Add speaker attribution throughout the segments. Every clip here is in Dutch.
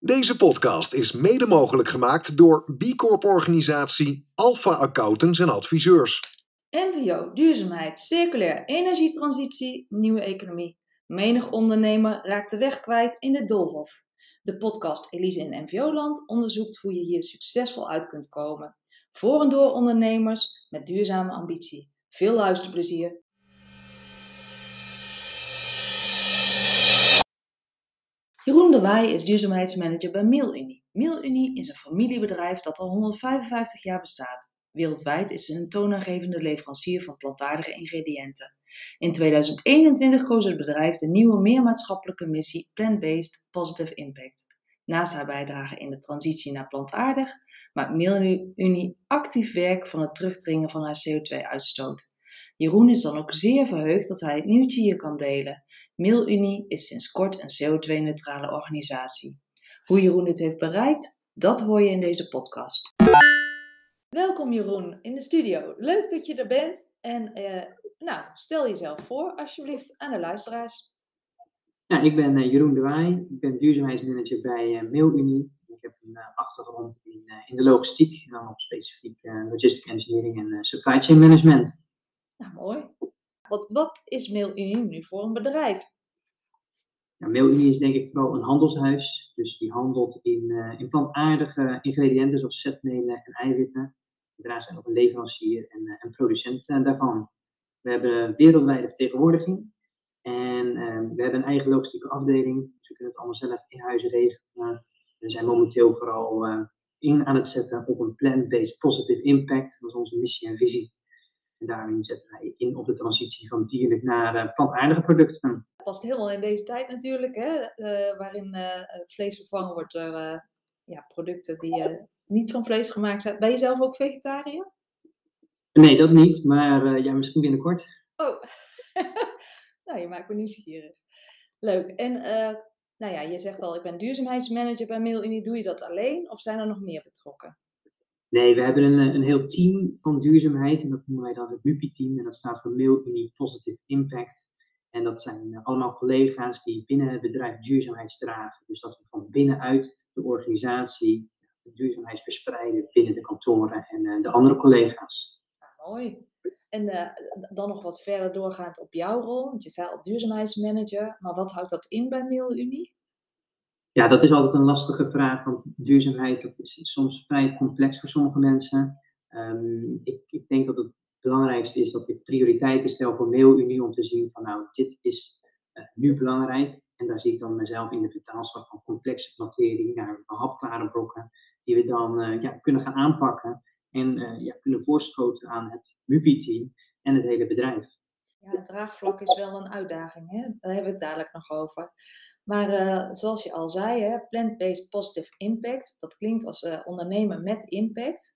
Speaker 1: Deze podcast is mede mogelijk gemaakt door B Corp-organisatie Alpha Accountants en Adviseurs.
Speaker 2: NVO, duurzaamheid, circulair, energietransitie, nieuwe economie. Menig ondernemer raakt de weg kwijt in de doolhof. De podcast Elise in NVO-land onderzoekt hoe je hier succesvol uit kunt komen. Voor en door ondernemers met duurzame ambitie. Veel luisterplezier. Jeroen de Waai is duurzaamheidsmanager bij Meelunie. Meelunie is een familiebedrijf dat al 155 jaar bestaat. Wereldwijd is ze een toonaangevende leverancier van plantaardige ingrediënten. In 2021 koos het bedrijf de nieuwe meermaatschappelijke missie Plant-Based Positive Impact. Naast haar bijdrage in de transitie naar plantaardig, maakt Meelunie actief werk van het terugdringen van haar CO2-uitstoot. Jeroen is dan ook zeer verheugd dat hij het nieuwtje hier kan delen. Meelunie is sinds kort een CO2-neutrale organisatie. Hoe Jeroen dit heeft bereikt, dat hoor je in deze podcast. Welkom Jeroen in de studio. Leuk dat je er bent. En stel jezelf voor alsjeblieft aan de luisteraars.
Speaker 3: Ja, ik ben Jeroen de Waai. Ik ben duurzaamheidsmanager bij Meelunie. Ik heb een achtergrond in de logistiek. En dan op specifiek logistic engineering en supply chain management.
Speaker 2: Nou, mooi. Wat is Meelunie nu voor een bedrijf?
Speaker 3: Ja, Meelunie is denk ik vooral een handelshuis. Dus die handelt in plantaardige ingrediënten zoals zetmelen en eiwitten. Daarnaast zijn we ook een leverancier en producent daarvan. We hebben wereldwijde vertegenwoordiging. En we hebben een eigen logistieke afdeling. Dus we kunnen het allemaal zelf in huis regelen. We zijn momenteel vooral in aan het zetten op een plant-based positive impact. Dat is onze missie en visie. En daarin zetten wij in op de transitie van dierlijk naar plantaardige producten.
Speaker 2: Dat past helemaal in deze tijd natuurlijk, hè? Waarin vlees vervangen wordt door producten die niet van vlees gemaakt zijn. Ben je zelf ook vegetariër?
Speaker 3: Nee, dat niet, maar misschien binnenkort.
Speaker 2: Oh, nou, je maakt me nieuwsgierig. Leuk. En je zegt al, ik ben duurzaamheidsmanager bij Meelunie. Doe je dat alleen of zijn er nog meer betrokken?
Speaker 3: Nee, we hebben een heel team van duurzaamheid en dat noemen wij dan het MUPI-team. En dat staat voor Meelunie Positive Impact. En dat zijn allemaal collega's die binnen het bedrijf duurzaamheid dragen. Dus dat we van binnenuit de organisatie de duurzaamheid verspreiden binnen de kantoren en de andere collega's.
Speaker 2: Nou, mooi. En dan nog wat verder doorgaand op jouw rol. Want je zei al duurzaamheidsmanager. Maar wat houdt dat in bij Meelunie?
Speaker 3: Ja, dat is altijd een lastige vraag, want duurzaamheid dat is soms vrij complex voor sommige mensen. Ik denk dat het belangrijkste is dat ik prioriteiten stel voor Meelunie om te zien van nou, dit is nu belangrijk. En daar zie ik dan mezelf in de vertaalslag van complexe materie naar hapklare brokken, die we dan kunnen gaan aanpakken en kunnen voorschoten aan het MUPI-team en het hele bedrijf.
Speaker 2: Ja, het draagvlak is wel een uitdaging, hè? Daar hebben we het dadelijk nog over. Maar zoals je al zei, hè, plant-based positive impact, dat klinkt als ondernemen met impact.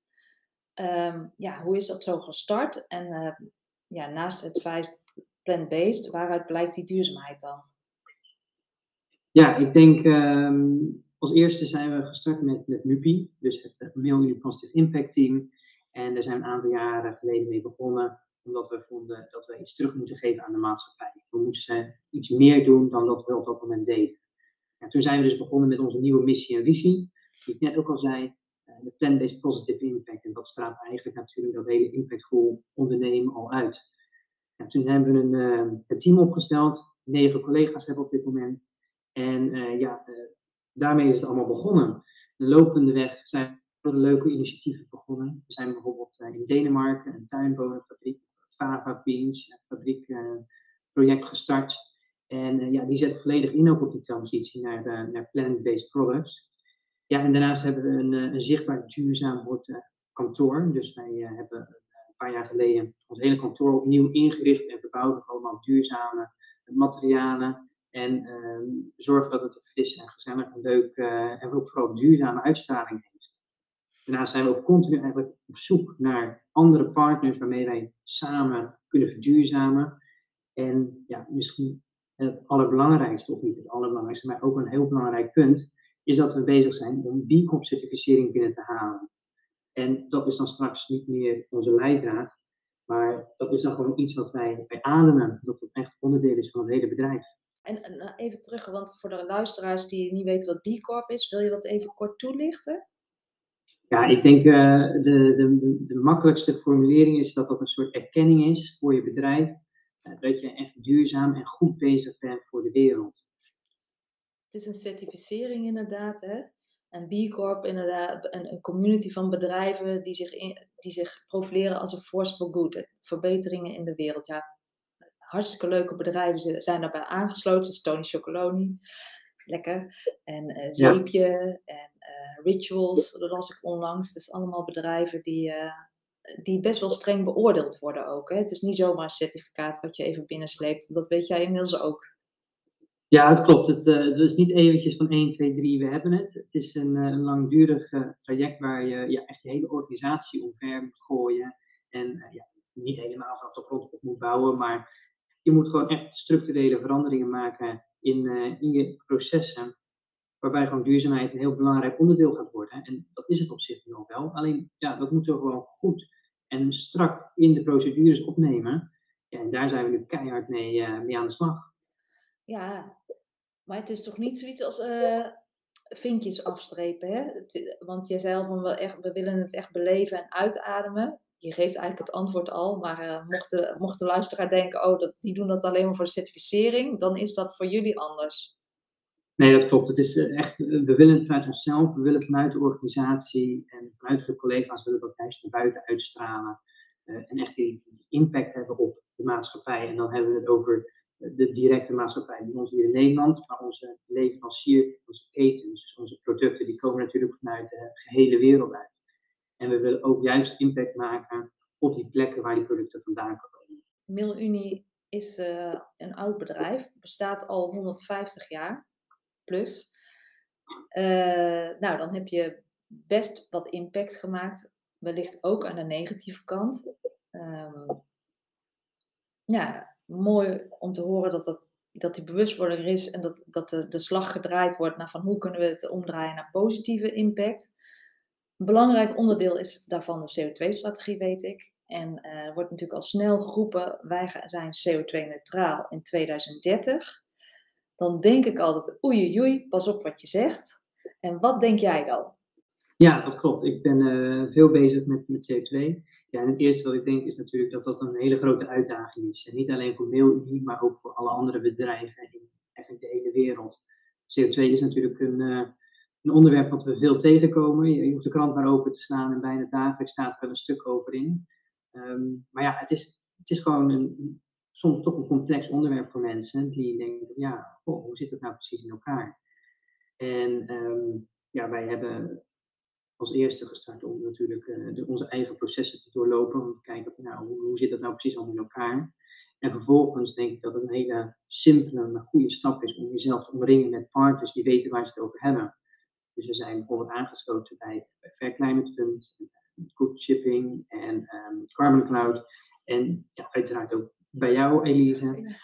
Speaker 2: Hoe is dat zo gestart? En naast het feit plant-based, waaruit blijkt die duurzaamheid dan?
Speaker 3: Ja, ik denk als eerste zijn we gestart met MUPI, dus het Meelunie Positive Impact Team. En daar zijn we een aantal jaren geleden mee begonnen, omdat we vonden dat we iets terug moeten geven aan de maatschappij. We moesten iets meer doen dan dat we op dat moment deden. En toen zijn we dus begonnen met onze nieuwe missie en visie, die ik net ook al zei, de Plant-Based Positive Impact. En dat straalt eigenlijk natuurlijk dat hele impactvol ondernemen al uit. En toen hebben we een team opgesteld, 9 collega's hebben we op dit moment. En daarmee is het allemaal begonnen. Lopende weg zijn er leuke initiatieven begonnen. We zijn bijvoorbeeld in Denemarken een tuinbonenfabriek, Fava Beans, project gestart. En die zet volledig in ook op die transitie naar plant-based products. Ja, en daarnaast hebben we een zichtbaar duurzaam kantoor. Dus wij hebben een paar jaar geleden ons hele kantoor opnieuw ingericht en verbouwd met allemaal duurzame materialen. En zorgen dat het fris en gezellig en leuk en ook vooral duurzame uitstraling heeft. Daarnaast zijn we ook continu eigenlijk op zoek naar andere partners waarmee wij samen kunnen verduurzamen. En ja, misschien het allerbelangrijkste, of niet het allerbelangrijkste, maar ook een heel belangrijk punt, is dat we bezig zijn om B Corp certificering binnen te halen. En dat is dan straks niet meer onze leidraad, maar dat is dan gewoon iets wat wij ademen, dat het echt onderdeel is van het hele bedrijf.
Speaker 2: En even terug, want voor de luisteraars die niet weten wat B Corp is, wil je dat even kort toelichten?
Speaker 3: Ja, ik denk de makkelijkste formulering is dat dat een soort erkenning is voor je bedrijf. Dat je echt duurzaam en goed bezig bent voor de wereld.
Speaker 2: Het is een certificering inderdaad, hè? En B Corp inderdaad, een community van bedrijven die zich profileren als een force for good. Verbeteringen in de wereld. Ja, hartstikke leuke bedrijven zijn daarbij aangesloten. Zoals Tony Chocoloni, lekker. En Zeepje en Rituals, dat las ik onlangs. Dus allemaal bedrijven die best wel streng beoordeeld worden ook. Hè? Het is niet zomaar een certificaat wat je even binnensleept. Dat weet jij inmiddels ook.
Speaker 3: Ja, het klopt. Het is niet eventjes van 1, 2, 3, we hebben het. Het is een langdurig traject waar je echt je hele organisatie omver moet gooien. En niet helemaal vanaf de grond op moet bouwen, maar je moet gewoon echt structurele veranderingen maken in je processen. Waarbij gewoon duurzaamheid een heel belangrijk onderdeel gaat worden. En dat is het op zich nu al wel. Alleen, dat moeten we gewoon goed en strak in de procedures opnemen. Ja, en daar zijn we nu keihard mee aan de slag.
Speaker 2: Ja, maar het is toch niet zoiets als vinkjes afstrepen, hè? Want je zei al van we willen het echt beleven en uitademen. Je geeft eigenlijk het antwoord al, maar mocht de luisteraar denken, oh, die doen dat alleen maar voor de certificering, dan is dat voor jullie anders.
Speaker 3: Nee, dat klopt. Het is echt, we willen het vanuit onszelf, we willen vanuit de organisatie en vanuit de collega's willen we dat juist naar buiten uitstralen. En echt die impact hebben op de maatschappij. En dan hebben we het over de directe maatschappij, niet ons hier in Nederland, maar onze leverancier, onze ketens, dus onze producten, die komen natuurlijk vanuit de gehele wereld uit. En we willen ook juist impact maken op die plekken waar die producten vandaan komen.
Speaker 2: MilUni is een oud bedrijf, bestaat al 150 jaar plus. Nou, dan heb je best wat impact gemaakt, wellicht ook aan de negatieve kant. Ja, mooi om te horen dat die bewustwording er is en dat de slag gedraaid wordt naar van hoe kunnen we het omdraaien naar positieve impact. Een belangrijk onderdeel is daarvan de CO2-strategie, weet ik. En er wordt natuurlijk al snel geroepen, wij zijn CO2-neutraal in 2030. Dan denk ik altijd, oei, pas op wat je zegt. En wat denk jij dan?
Speaker 3: Ja, dat klopt. Ik ben veel bezig met CO2. Ja, en het eerste wat ik denk is natuurlijk dat dat een hele grote uitdaging is. En niet alleen voor MilUni, maar ook voor alle andere bedrijven in eigenlijk de hele wereld. CO2 is natuurlijk een onderwerp wat we veel tegenkomen. Je hoeft de krant maar open te slaan en bijna dagelijks staat er wel een stuk over in. Maar ja, het is gewoon soms toch een complex onderwerp voor mensen die denken, hoe zit het nou precies in elkaar? En wij hebben als eerste gestart om natuurlijk onze eigen processen te doorlopen. Om te kijken van, hoe zit dat nou precies allemaal in elkaar? En vervolgens denk ik dat het een hele simpele, maar goede stap is om jezelf te omringen met partners die weten waar ze het over hebben. Dus we zijn bijvoorbeeld aangesloten bij Fair Climate Fund, Good Shipping en Carbon Cloud. En uiteraard ook bij jou, Elise.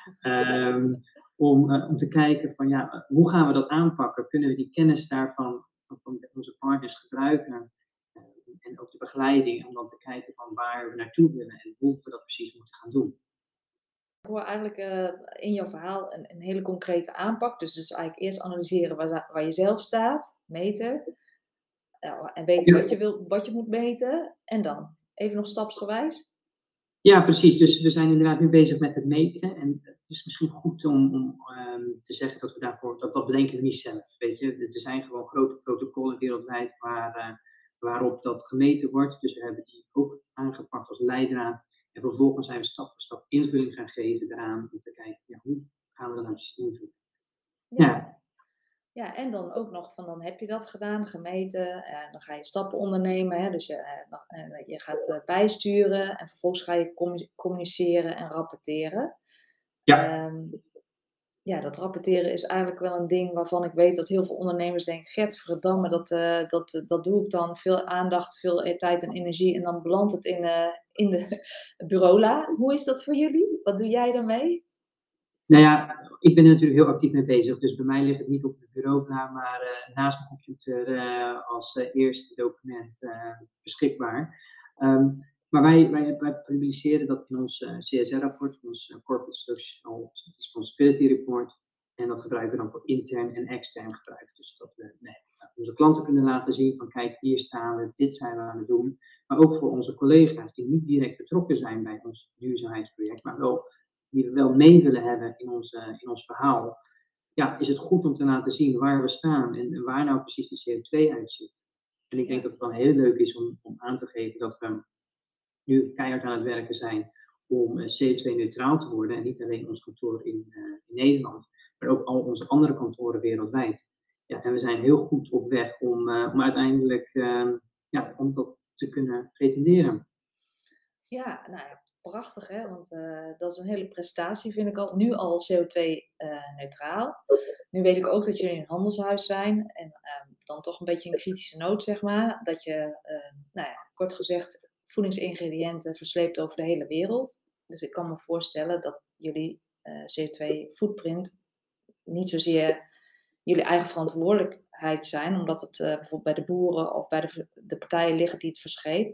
Speaker 3: Om te kijken van, hoe gaan we dat aanpakken? Kunnen we die kennis daarvan van onze partners gebruiken en ook de begeleiding om dan te kijken van waar we naartoe willen en hoe we dat precies moeten gaan doen.
Speaker 2: Ik hoor eigenlijk in jouw verhaal een hele concrete aanpak. Dus eigenlijk eerst analyseren waar je zelf staat, meten en weten wat je moet meten en dan even nog stapsgewijs.
Speaker 3: Ja, precies. Dus we zijn inderdaad nu bezig met het meten. En het is misschien goed om te zeggen dat we dat bedenken we niet zelf. Weet je? Er zijn gewoon grote protocollen wereldwijd waarop dat gemeten wordt. Dus we hebben die ook aangepakt als leidraad. En vervolgens zijn we stap voor stap invulling gaan geven eraan. Om te kijken, hoe gaan we dat nou precies invullen?
Speaker 2: Ja, en dan ook nog van, dan heb je dat gedaan, gemeten, dan ga je stappen ondernemen, hè, dus je gaat bijsturen en vervolgens ga je communiceren en rapporteren. Dat rapporteren is eigenlijk wel een ding waarvan ik weet dat heel veel ondernemers denken, Getverdamme, dat doe ik dan, veel aandacht, veel tijd en energie en dan belandt het in de bureaula. Hoe is dat voor jullie? Wat doe jij daarmee?
Speaker 3: Nou ja, ik ben er natuurlijk heel actief mee bezig. Dus bij mij ligt het niet op het bureau, maar naast mijn computer als eerste document beschikbaar. Maar wij publiceren dat in ons CSR-rapport, ons Corporate Social Responsibility Report. En dat gebruiken we dan voor intern en extern gebruik. Dus dat we onze klanten kunnen laten zien van kijk, hier staan we, dit zijn we aan het doen. Maar ook voor onze collega's die niet direct betrokken zijn bij ons duurzaamheidsproject, maar die we wel mee willen hebben in ons verhaal. Ja, is het goed om te laten zien waar we staan en waar nou precies de CO2 uit zit. En ik denk dat het dan heel leuk is om aan te geven dat we nu keihard aan het werken zijn om CO2-neutraal te worden. En niet alleen ons kantoor in Nederland, maar ook al onze andere kantoren wereldwijd. Ja, en we zijn heel goed op weg om uiteindelijk om dat te kunnen pretenderen.
Speaker 2: Ja, nou ja, prachtig hè, want dat is een hele prestatie vind ik nu al CO2-neutraal. Nu weet ik ook dat jullie een handelshuis zijn en dan toch een beetje een kritische noot zeg maar. Dat je, kort gezegd, voedingsingrediënten versleept over de hele wereld. Dus ik kan me voorstellen dat jullie CO2-footprint niet zozeer jullie eigen verantwoordelijkheid zijn, omdat het bijvoorbeeld bij de boeren of bij de partijen ligt die het verscheept.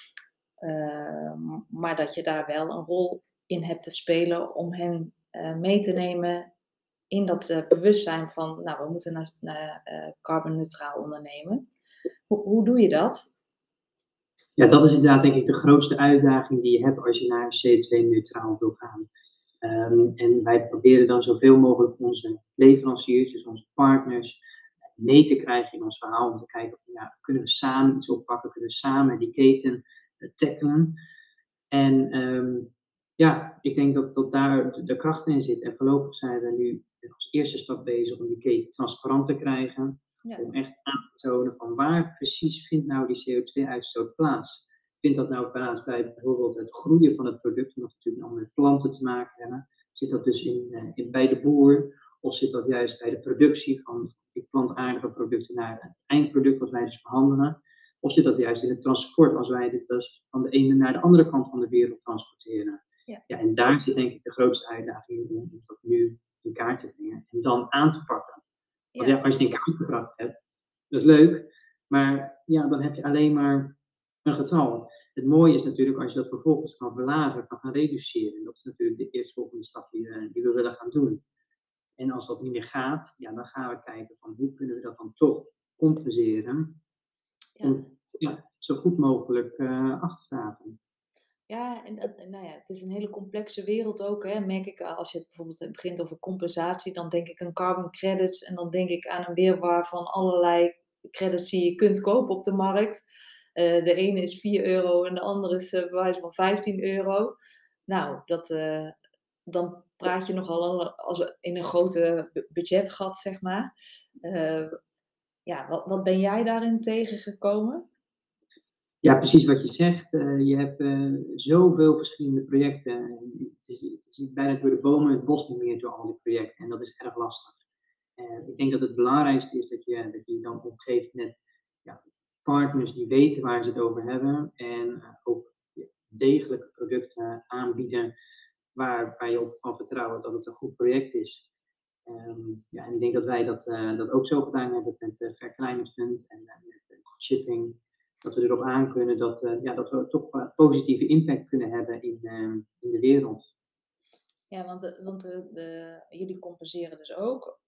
Speaker 2: Maar dat je daar wel een rol in hebt te spelen om hen mee te nemen in dat bewustzijn van, we moeten naar carbon-neutraal ondernemen. Hoe doe je dat?
Speaker 3: Ja, dat is inderdaad denk ik de grootste uitdaging die je hebt als je naar CO2-neutraal wil gaan. En wij proberen dan zoveel mogelijk onze leveranciers, dus onze partners, mee te krijgen in ons verhaal. Om te kijken van, kunnen we samen iets oppakken, kunnen we samen die keten tackelen. En ik denk dat daar de kracht in zit. En voorlopig zijn we nu als eerste stap bezig om die keten transparant te krijgen. Ja. Om echt aan te tonen van waar precies vindt nou die CO2-uitstoot plaats. Vindt dat nou plaats bij bijvoorbeeld het groeien van het product, omdat we natuurlijk nog met planten te maken hebben? Zit dat dus bij de boer? Of zit dat juist bij de productie van die plantaardige producten naar het eindproduct wat wij dus verhandelen? Of zit dat juist in het transport als wij dit dus van de ene naar de andere kant van de wereld transporteren? Ja, en daar zit denk ik de grootste uitdaging om dat nu in kaart te brengen en dan aan te pakken. Want als je het in kaart gebracht hebt, dat is leuk, maar dan heb je alleen maar een getal. Het mooie is natuurlijk als je dat vervolgens kan verlagen, kan gaan reduceren. Dat is natuurlijk de eerstvolgende stap die we willen gaan doen. En als dat niet meer gaat, dan gaan we kijken van hoe kunnen we dat dan toch compenseren. Om zo goed mogelijk af te vragen.
Speaker 2: Ja, het is een hele complexe wereld ook. Hè. Merk ik, als je het bijvoorbeeld begint over compensatie, dan denk ik aan carbon credits en dan denk ik aan een wirwar van allerlei credits die je kunt kopen op de markt. De ene is €4 en de andere is bij wijze van €15. Nou, dan praat je nogal als in een grote budgetgat, zeg maar. Wat ben jij daarin tegengekomen?
Speaker 3: Ja, precies wat je zegt. Je hebt zoveel verschillende projecten. Het is bijna door de bomen het bos niet meer door al die projecten. En dat is erg lastig. Ik denk dat het belangrijkste is dat je dan omgeeft met partners die weten waar ze het over hebben. En ook degelijke producten aanbieden waar je op kan vertrouwen dat het een goed project is. En ik denk dat wij dat ook zo gedaan hebben met Fair Climate Fund en met shipping. Dat we erop aan kunnen dat we toch positieve impact kunnen hebben in de wereld.
Speaker 2: Ja, want jullie compenseren dus ook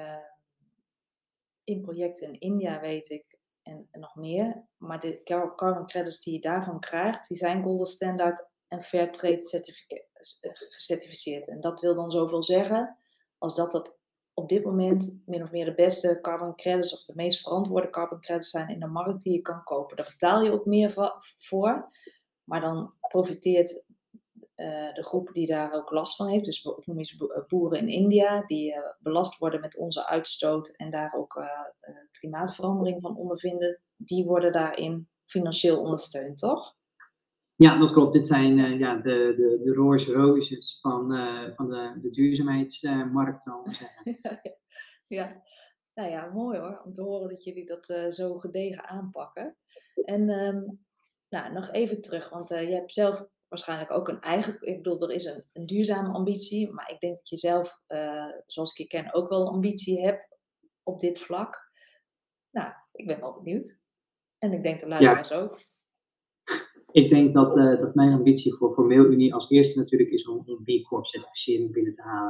Speaker 2: in projecten in India, weet ik, en nog meer. Maar de carbon credits die je daarvan krijgt, die zijn Golden Standard en Fair Trade gecertificeerd. En dat wil dan zoveel zeggen als dat op dit moment min of meer de beste carbon credits of de meest verantwoorde carbon credits zijn in de markt die je kan kopen. Daar betaal je ook meer voor, maar dan profiteert de groep die daar ook last van heeft, dus ik noem eens boeren in India, die belast worden met onze uitstoot en daar ook klimaatverandering van ondervinden, die worden daarin financieel ondersteund, toch?
Speaker 3: Ja, dat klopt. Dit zijn de Rolls Royces van de duurzaamheidsmarkt, zal ik zeggen.
Speaker 2: Ja, nou ja, mooi hoor, om te horen dat jullie dat zo gedegen aanpakken. En nog even terug, want je hebt zelf waarschijnlijk ook een eigen, ik bedoel, er is een duurzame ambitie, maar ik denk dat je zelf, zoals ik je ken, ook wel ambitie hebt op dit vlak. Nou, ik ben wel benieuwd. En ik denk de luisteraars ook.
Speaker 3: Ik denk dat mijn ambitie voor Mail Unie als eerste natuurlijk is om B Corp certificering binnen te halen.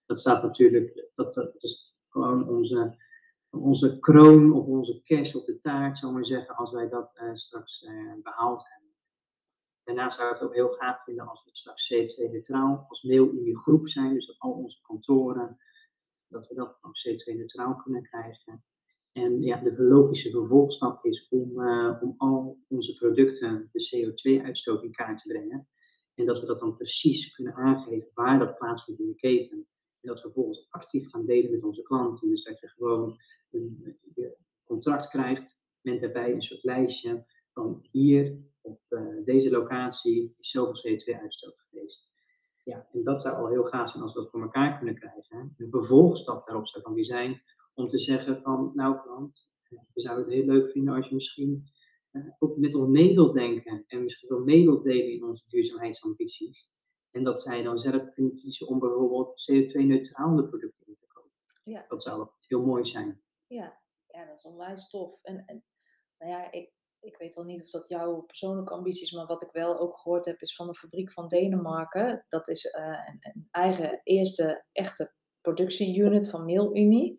Speaker 3: Dat staat natuurlijk, dat is gewoon onze kroon of onze kers op de taart, zal ik maar zeggen, als wij dat straks behaald hebben. Daarnaast zou ik het ook heel gaaf vinden als we straks CO2-neutraal als MailUnie-groep zijn, dus dat al onze kantoren, dat we dat gewoon CO2-neutraal kunnen krijgen. En ja, de logische vervolgstap is om al onze producten de CO2-uitstoot in kaart te brengen. En dat we dat dan precies kunnen aangeven waar dat plaatsvindt in de keten. En dat we vervolgens actief gaan delen met onze klanten. Dus dat je gewoon een contract krijgt met daarbij een soort lijstje van hier op deze locatie is zoveel CO2-uitstoot geweest. Ja, en dat zou al heel gaaf zijn als we dat voor elkaar kunnen krijgen. Een vervolgstap daarop zou dan weer zijn om te zeggen van, nou klant, we zouden het heel leuk vinden als je misschien ook met ons mee wilt denken en misschien wel mee wilt delen in onze duurzaamheidsambities. En dat zij dan zelf kunnen kiezen om bijvoorbeeld CO2-neutrale producten in te kopen.
Speaker 2: Ja.
Speaker 3: Dat zou heel mooi zijn.
Speaker 2: Ja, dat is onwijs tof. En nou ja, ik weet wel niet of dat jouw persoonlijke ambitie is, maar wat ik wel ook gehoord heb is van de fabriek van Denemarken. Dat is een eigen eerste echte productieunit van MailUnie.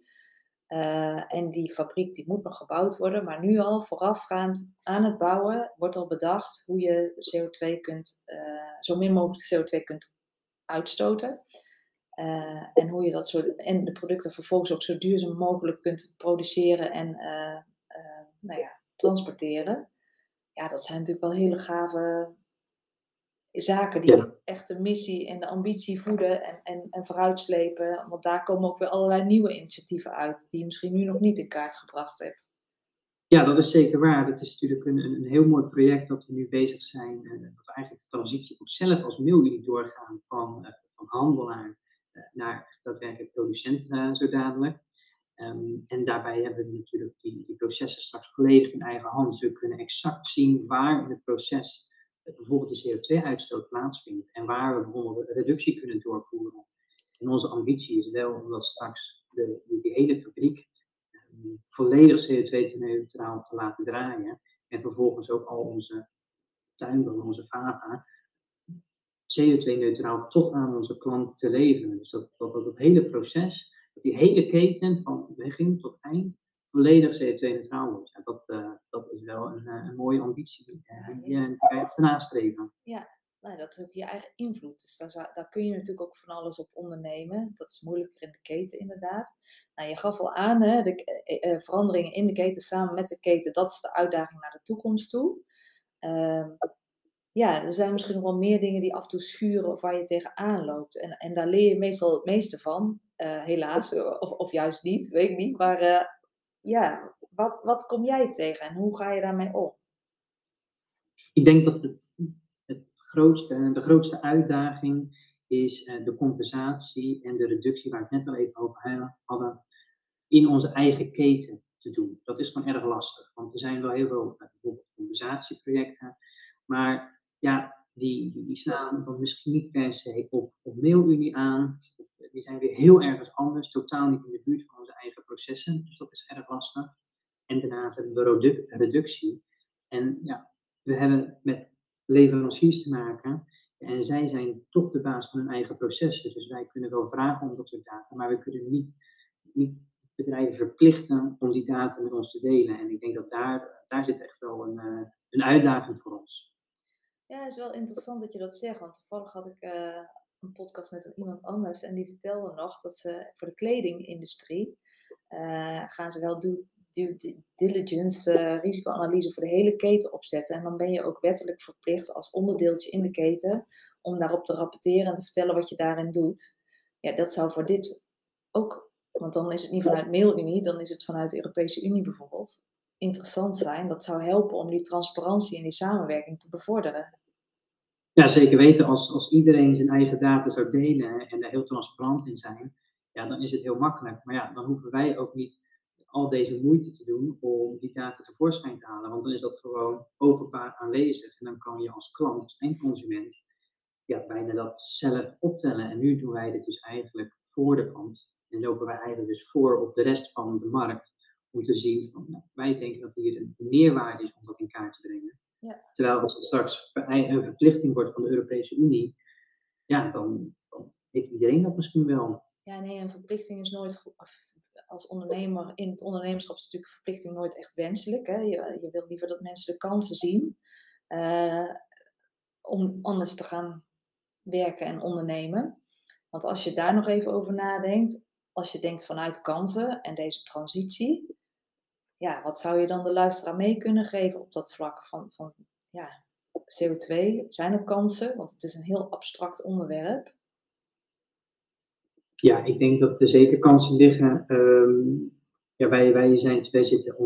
Speaker 2: En die fabriek die moet nog gebouwd worden, maar nu al voorafgaand aan het bouwen wordt al bedacht hoe je CO2 zo min mogelijk CO2 kunt uitstoten. En hoe je en de producten vervolgens ook zo duurzaam mogelijk kunt produceren en transporteren. Ja, dat zijn natuurlijk wel hele gave zaken die echt de missie en de ambitie voeden en vooruitslepen. Want daar komen ook weer allerlei nieuwe initiatieven uit die je misschien nu nog niet in kaart gebracht hebt.
Speaker 3: Ja, dat is zeker waar. Dat is natuurlijk een heel mooi project dat we nu bezig zijn. Dat we eigenlijk de transitie ook zelf als MailUnie doorgaan van handelaar naar daadwerkelijk producent zo dadelijk. En daarbij hebben we natuurlijk die processen straks volledig in eigen hand. Dus we kunnen exact zien waar in het proces bijvoorbeeld de CO2-uitstoot plaatsvindt. En waar we bijvoorbeeld een reductie kunnen doorvoeren. En onze ambitie is wel om dat straks die hele fabriek volledig CO2-neutraal te laten draaien. En vervolgens ook al onze tuinbouw, onze fava, CO2-neutraal tot aan onze klant te leveren. Dus dat hele proces, dat die hele keten van begin tot eind volledig CO2-neutraal wordt. Ja, dat is wel een mooie ambitie die je hebt te nastreven.
Speaker 2: Ja, nou, dat is ook je eigen invloed. Dus daar kun je natuurlijk ook van alles op ondernemen. Dat is moeilijker in de keten inderdaad. Nou, je gaf al aan, hè, de veranderingen in de keten samen met de keten, dat is de uitdaging naar de toekomst toe. Er zijn misschien nog wel meer dingen die af en toe schuren of waar je tegenaan loopt. En daar leer je meestal het meeste van. Helaas, of juist niet, weet ik niet. Maar wat kom jij tegen en hoe ga je daarmee om?
Speaker 3: Ik denk dat de grootste uitdaging is de compensatie en de reductie waar we het net al even over hadden, in onze eigen keten te doen. Dat is gewoon erg lastig, want er zijn wel heel veel bijvoorbeeld compensatieprojecten, maar ja, die slaan dan misschien niet per se op MailUnie aan. Die zijn weer heel ergens anders, totaal niet in de buurt van onze eigen processen, dus dat is erg lastig. En daarnaast hebben we de reductie. En ja, we hebben met leveranciers te maken en zij zijn toch de baas van hun eigen processen. Dus wij kunnen wel vragen om dat soort data, maar we kunnen niet bedrijven verplichten om die data met ons te delen. En ik denk dat daar zit echt wel een uitdaging voor ons.
Speaker 2: Ja, het is wel interessant dat je dat zegt, want toevallig had ik een podcast met iemand anders en die vertelde nog dat ze voor de kledingindustrie gaan ze wel due diligence, risicoanalyse voor de hele keten opzetten. En dan ben je ook wettelijk verplicht als onderdeeltje in de keten om daarop te rapporteren en te vertellen wat je daarin doet. Ja, dat zou voor dit ook, want dan is het niet vanuit MailUnie, dan is het vanuit de Europese Unie bijvoorbeeld, interessant zijn. Dat zou helpen om die transparantie en die samenwerking te bevorderen.
Speaker 3: Ja, zeker weten. Als iedereen zijn eigen data zou delen en daar heel transparant in zijn, ja, dan is het heel makkelijk. Maar ja, dan hoeven wij ook niet al deze moeite te doen om die data tevoorschijn te halen. Want dan is dat gewoon openbaar aanwezig. En dan kan je als klant, als eindconsument, bijna dat zelf optellen. En nu doen wij dit dus eigenlijk voor de klant. En lopen wij eigenlijk dus voor op de rest van de markt. Om te zien van, wij denken dat hier een meerwaarde is om dat in kaart te brengen.
Speaker 2: Ja.
Speaker 3: Terwijl als het straks een verplichting wordt van de Europese Unie, dan heeft iedereen dat misschien wel.
Speaker 2: Ja, nee, een verplichting is nooit als ondernemer in het ondernemerschap is natuurlijk verplichting nooit echt wenselijk. Hè? Je wilt liever dat mensen de kansen zien om anders te gaan werken en ondernemen. Want als je daar nog even over nadenkt, als je denkt vanuit kansen en deze transitie, ja, wat zou je dan de luisteraar mee kunnen geven op dat vlak van ja, CO2? Zijn er kansen? Want het is een heel abstract onderwerp.
Speaker 3: Ja, ik denk dat er zeker kansen liggen. Ja, wij zitten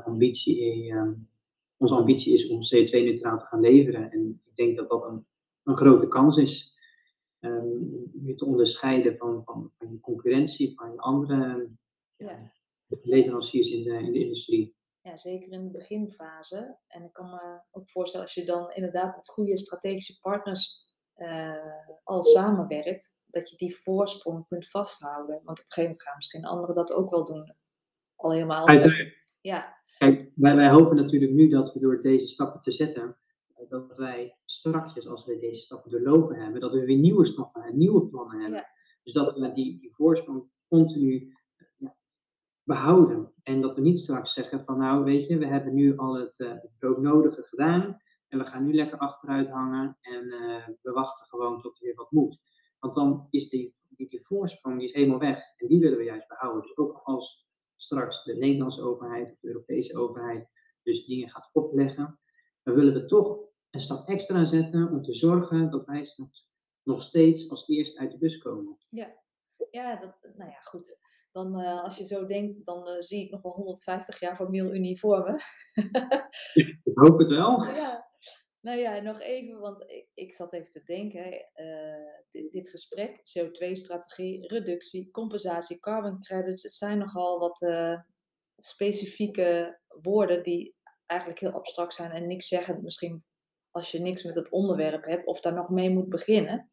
Speaker 3: onze ambitie is om CO2-neutraal te gaan leveren. En ik denk dat dat een grote kans is. Je te onderscheiden van je concurrentie, van je andere
Speaker 2: Ja.
Speaker 3: leveranciers in de industrie.
Speaker 2: Ja, zeker in de beginfase. En ik kan me ook voorstellen als je dan inderdaad met goede strategische partners al samenwerkt, dat je die voorsprong kunt vasthouden. Want op een gegeven moment gaan misschien anderen dat ook wel doen. Al helemaal.
Speaker 3: Uiteraard.
Speaker 2: Ja.
Speaker 3: Kijk, wij hopen natuurlijk nu dat we door deze stappen te zetten, dat wij straks, als we deze stappen doorlopen hebben, dat we weer nieuwe stappen en nieuwe plannen hebben.
Speaker 2: Ja.
Speaker 3: Dus dat we die voorsprong continu behouden. En dat we niet straks zeggen van nou weet je, we hebben nu al het broodnodige gedaan en we gaan nu lekker achteruit hangen en we wachten gewoon tot er weer wat moet. Want dan is die voorsprong die is helemaal weg en die willen we juist behouden. Dus ook als straks de Nederlandse overheid of de Europese overheid dus dingen gaat opleggen, dan willen we toch een stap extra zetten om te zorgen dat wij nog steeds als eerst uit de bus komen.
Speaker 2: Ja, nou ja, goed. Dan als je zo denkt, dan zie ik nog wel 150 jaar van Mileunie voor me.
Speaker 3: Ik hoop het wel.
Speaker 2: Ja. Nou ja, nog even, want ik zat even te denken. Dit gesprek, CO2-strategie, reductie, compensatie, carbon credits. Het zijn nogal wat specifieke woorden die eigenlijk heel abstract zijn en niks zeggen. Misschien als je niks met het onderwerp hebt of daar nog mee moet beginnen.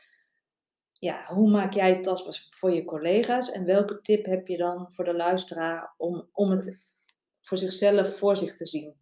Speaker 2: Ja, hoe maak jij het tastbaar voor je collega's en welke tip heb je dan voor de luisteraar om het voor zichzelf voor zich te zien?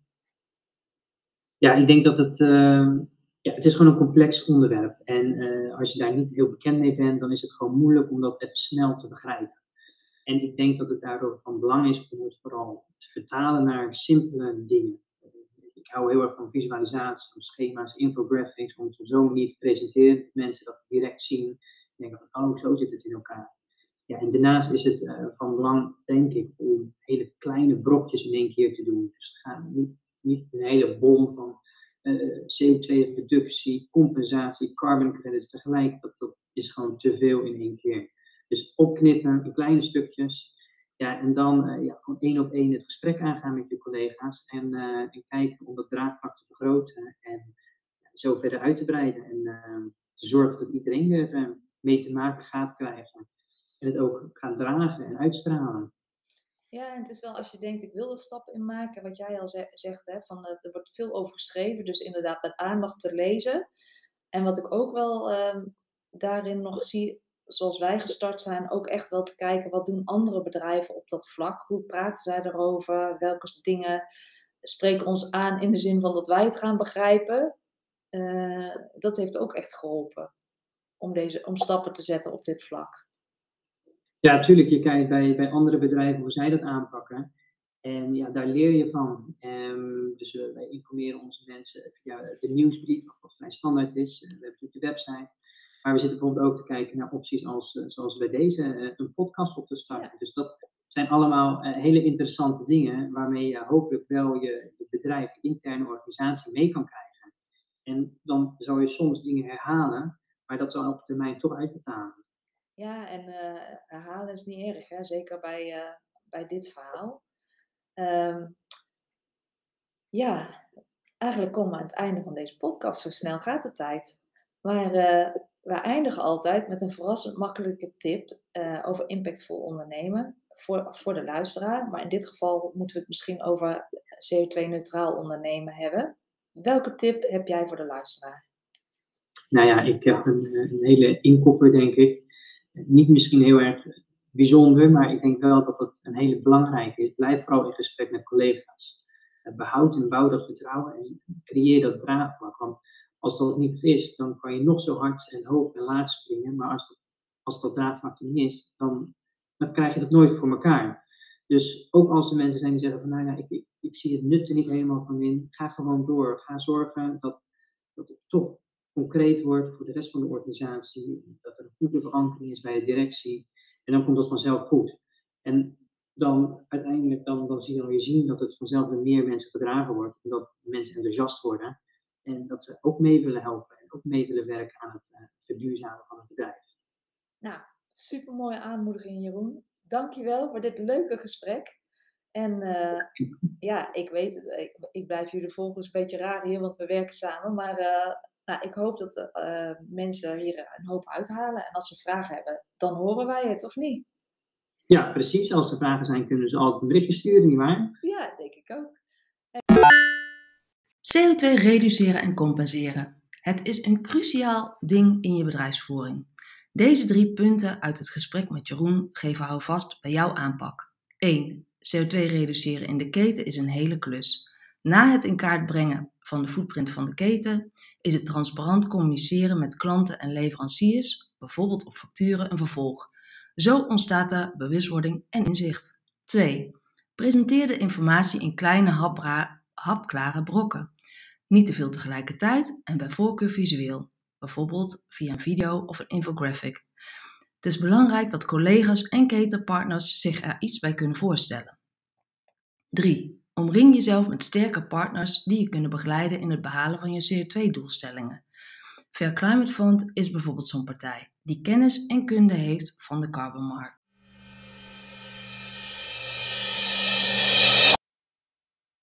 Speaker 3: Ja, ik denk dat het is gewoon een complex onderwerp. En als je daar niet heel bekend mee bent, dan is het gewoon moeilijk om dat even snel te begrijpen. En ik denk dat het daardoor van belang is om het vooral te vertalen naar simpele dingen. Ik hou heel erg van visualisatie, van schema's, infographics, om het op zo'n manier te presenteren, dat mensen dat direct zien. En denken van, oh, zo zit het in elkaar. Ja, en daarnaast is het van belang, denk ik, om hele kleine brokjes in één keer te doen. Dus ga niet een hele bom van CO2-reductie, compensatie, carbon credits tegelijk. Dat is gewoon te veel in één keer. Dus opknippen in kleine stukjes. Ja, en dan gewoon 1 op 1 het gesprek aangaan met je collega's. En kijken om dat draagvlak te vergroten. En zo verder uit te breiden. En te zorgen dat iedereen er mee te maken gaat krijgen. En het ook gaat dragen en uitstralen.
Speaker 2: Ja, en het is wel als je denkt, ik wil er stappen in maken, wat jij al zegt, hè, van, er wordt veel over geschreven, dus inderdaad met aandacht te lezen. En wat ik ook wel daarin nog zie, zoals wij gestart zijn, ook echt wel te kijken, wat doen andere bedrijven op dat vlak? Hoe praten zij erover? Welke dingen spreken ons aan in de zin van dat wij het gaan begrijpen? Dat heeft ook echt geholpen om stappen te zetten op dit vlak.
Speaker 3: Ja, natuurlijk. Je kijkt bij andere bedrijven hoe zij dat aanpakken. En ja, daar leer je van. Dus wij informeren onze mensen via de nieuwsbrief, wat vrij standaard is. We hebben natuurlijk de website. Maar we zitten bijvoorbeeld ook te kijken naar opties zoals bij deze, een podcast op te starten. Ja. Dus dat zijn allemaal hele interessante dingen waarmee je hopelijk wel je bedrijf, je interne organisatie mee kan krijgen. En dan zou je soms dingen herhalen, maar dat zal op termijn toch uitbetalen.
Speaker 2: Ja, en herhalen is niet erg, hè? Zeker bij dit verhaal. Ja, eigenlijk komen we aan het einde van deze podcast. Zo snel gaat de tijd. Maar we eindigen altijd met een verrassend makkelijke tip over impactvol ondernemen voor de luisteraar. Maar in dit geval moeten we het misschien over CO2-neutraal ondernemen hebben. Welke tip heb jij voor de luisteraar?
Speaker 3: Nou ja, ik heb een hele inkopper, denk ik. Niet misschien heel erg bijzonder, maar ik denk wel dat dat een hele belangrijke is. Blijf vooral in gesprek met collega's. Behoud en bouw dat vertrouwen en creëer dat draagvlak. Want als dat niet is, dan kan je nog zo hard en hoog en laag springen. Maar als dat draagvlak er niet is, dan krijg je dat nooit voor elkaar. Dus ook als er mensen zijn die zeggen van, nou ja, ik zie het nut er niet helemaal van in, ga gewoon door. Ga zorgen dat het toch concreet wordt voor de rest van de organisatie, dat er een goede verankering is bij de directie, en dan komt dat vanzelf goed. En dan uiteindelijk dan zie je zien dat het vanzelf door meer mensen gedragen wordt, en dat mensen enthousiast worden en dat ze ook mee willen helpen en ook mee willen werken aan het verduurzamen van het bedrijf.
Speaker 4: Nou, supermooie aanmoediging, Jeroen. Dankjewel voor dit leuke gesprek. En ja, ik weet het, ik blijf jullie volgen, een beetje raar hier, want we werken samen. Maar nou, ik hoop dat mensen hier een hoop uithalen. En als ze vragen hebben, dan horen wij het, of niet?
Speaker 3: Ja, precies. Als er vragen zijn, kunnen ze altijd een berichtje sturen, nietwaar?
Speaker 4: Ja, denk ik ook.
Speaker 2: CO2 reduceren en compenseren. Het is een cruciaal ding in je bedrijfsvoering. Deze 3 punten uit het gesprek met Jeroen geven houvast bij jouw aanpak. 1. CO2 reduceren in de keten is een hele klus. Na het in kaart brengen van de footprint van de keten, is het transparant communiceren met klanten en leveranciers, bijvoorbeeld op facturen, een vervolg. Zo ontstaat er bewustwording en inzicht. 2. Presenteer de informatie in kleine hapklare brokken. Niet te veel tegelijkertijd en bij voorkeur visueel, bijvoorbeeld via een video of een infographic. Het is belangrijk dat collega's en ketenpartners zich er iets bij kunnen voorstellen. 3. Omring jezelf met sterke partners die je kunnen begeleiden in het behalen van je CO2-doelstellingen. Fair Climate Fund is bijvoorbeeld zo'n partij die kennis en kunde heeft van de carbonmarkt.